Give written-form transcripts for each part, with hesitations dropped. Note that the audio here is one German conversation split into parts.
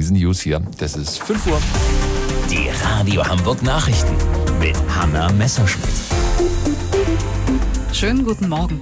diesen News hier. Das ist 5 Uhr. Die Radio Hamburg Nachrichten mit Hanna Messerschmidt. Schönen guten Morgen.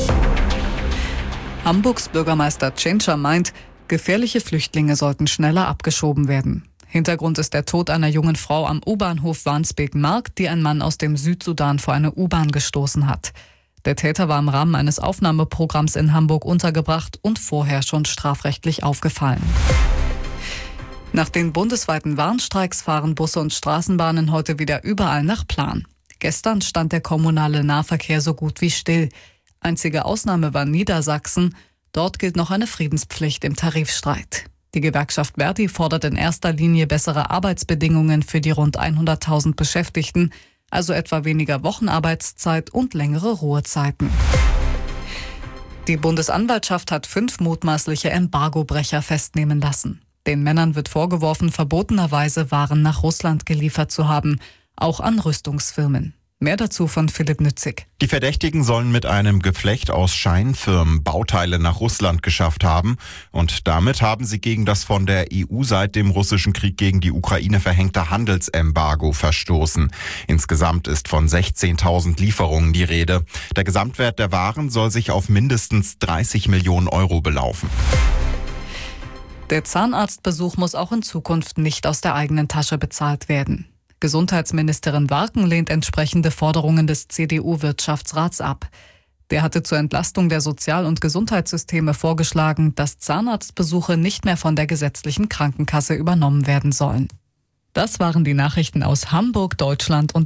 Hamburgs Bürgermeister Tschentscher meint, gefährliche Flüchtlinge sollten schneller abgeschoben werden. Hintergrund ist der Tod einer jungen Frau am U-Bahnhof Wandsbek-Markt, die ein Mann aus dem Südsudan vor eine U-Bahn gestoßen hat. Der Täter war im Rahmen eines Aufnahmeprogramms in Hamburg untergebracht und vorher schon strafrechtlich aufgefallen. Nach den bundesweiten Warnstreiks fahren Busse und Straßenbahnen heute wieder überall nach Plan. Gestern stand der kommunale Nahverkehr so gut wie still. Einzige Ausnahme war Niedersachsen. Dort gilt noch eine Friedenspflicht im Tarifstreit. Die Gewerkschaft Verdi fordert in erster Linie bessere Arbeitsbedingungen für die rund 100.000 Beschäftigten, also etwa weniger Wochenarbeitszeit und längere Ruhezeiten. Die Bundesanwaltschaft hat 5 mutmaßliche Embargobrecher festnehmen lassen. Den Männern wird vorgeworfen, verbotenerweise Waren nach Russland geliefert zu haben, auch an Rüstungsfirmen. Mehr dazu von Philipp Nützig. Die Verdächtigen sollen mit einem Geflecht aus Scheinfirmen Bauteile nach Russland geschafft haben. Und damit haben sie gegen das von der EU seit dem russischen Krieg gegen die Ukraine verhängte Handelsembargo verstoßen. Insgesamt ist von 16.000 Lieferungen die Rede. Der Gesamtwert der Waren soll sich auf mindestens 30 Millionen Euro belaufen. Der Zahnarztbesuch muss auch in Zukunft nicht aus der eigenen Tasche bezahlt werden. Gesundheitsministerin Warken lehnt entsprechende Forderungen des CDU-Wirtschaftsrats ab. Der hatte zur Entlastung der Sozial- und Gesundheitssysteme vorgeschlagen, dass Zahnarztbesuche nicht mehr von der gesetzlichen Krankenkasse übernommen werden sollen. Das waren die Nachrichten aus Hamburg, Deutschland und